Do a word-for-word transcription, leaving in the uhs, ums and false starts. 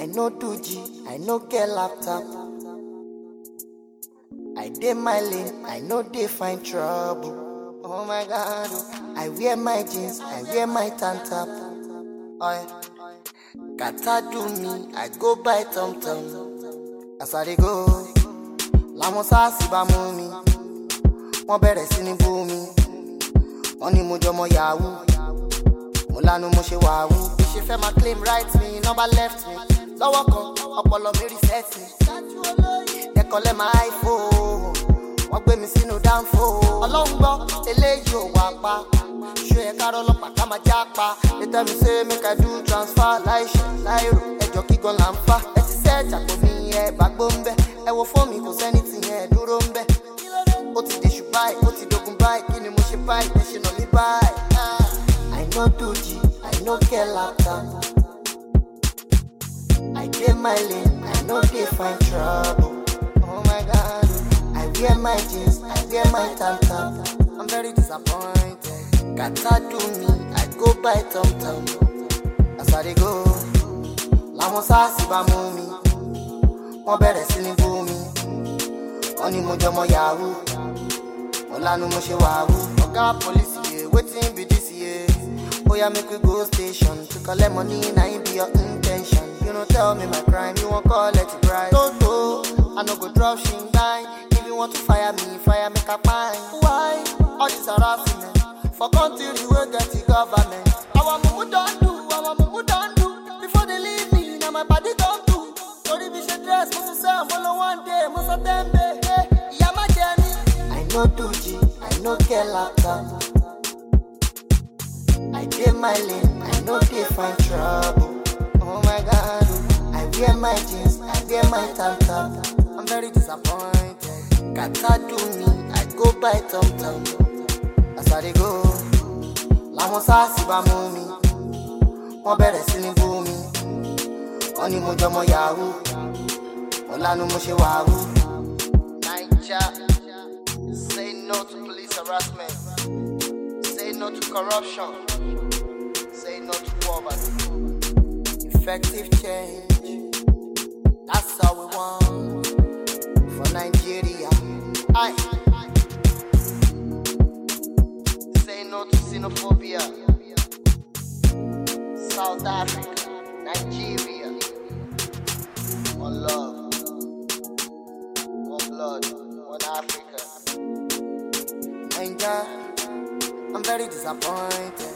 I no do G, I no get laptop. I dey my lane, I no dey find trouble. Oh my God, oh. I wear my jeans, I wear my tank top. Oh yeah. Kata do me, I go buy tom tom. As I dey go, làwọn sáàsì bá mú mi. Wọ́n bẹ̀rẹ̀ sí ní bú mi. Wọ́n ní mo jọmọ yahoo. Mo lanu mo ṣe wàhù. Bí ṣe fẹ́ máa claim right mi, number left mi. Lọ́wọ́ kan, ọpọlọ mi reset mi. Ẹ̀kọ́lẹ̀ máa iPhone. Wọ́n gbé mi sínú dáńfó. Ọlọ́run gbọ́, eléyìí ò wá pa. Ṣé ẹ ká rọ́lọ́pàá ká máa já pa? They tell me say make I do transfer láìṣẹ̀ láìrò. Ẹjọ́ kígan là ń fà. Ẹ ti sẹ́ẹ̀tì àpò mi ẹ bá gbó ń bẹ́. Ẹ wo fóònù mi kò sẹ́ni tí yẹn dúró ń bẹ́. Ó ti dèṣù báyìí, ó ti dogun báyìí. Kí ni mo ṣe báyìí? Ẹ ṣe nà mí báyìí. I no do G, I no get laptop. I dey my lane, I no dey find trouble. Oh my God, I wear my jeans, I wear my tank top. I'm very disappointed. Kata do me, I go buy tom tom. As I dey go, làwọn sáàsì bá mú mi. Wọ́n bẹ̀rẹ̀ sí ní bú mi. Wọ́n ní mo jọmọ yahoo. Mo lanu mo ṣe wàhù. Oga police here, wetin be this here? Oh yeah, make we go station to collect money, na it be your intention. You don't tell me my crime, you won't call it bribe. No, no, I no go drop shit down. If you want to fire me, fire make a fine. Why? All this harassment for country we will get the government. Our mumu don't do, our mumu don't do. Before they leave me, now my body don't do. Sorry, we should dress, must say I'm all one day, must have them day. Yeah, my journey. I no do G, I no get laptop. I dey my lane, I no dey find trouble. Oh my God, oh. I wear my jeans, I wear my tank top. I'm very disappointed. Kata do me, I go buy tom tom. As I dey go, làwọn sáàsì bá mú mi. Wọ́n bẹ̀rẹ̀ sí ní bú mi. Wọ́n ní mo jọmọ yahoo. Mo lanu mo ṣe wàhù. Naija, say no to police harassment. Say no to corruption. Say no to poverty. Effective change. That's all we want for Nigeria. Aye. Say no to xenophobia. South Africa, Nigeria. One love, one blood, one Africa. Nigeria, I'm very disappointed.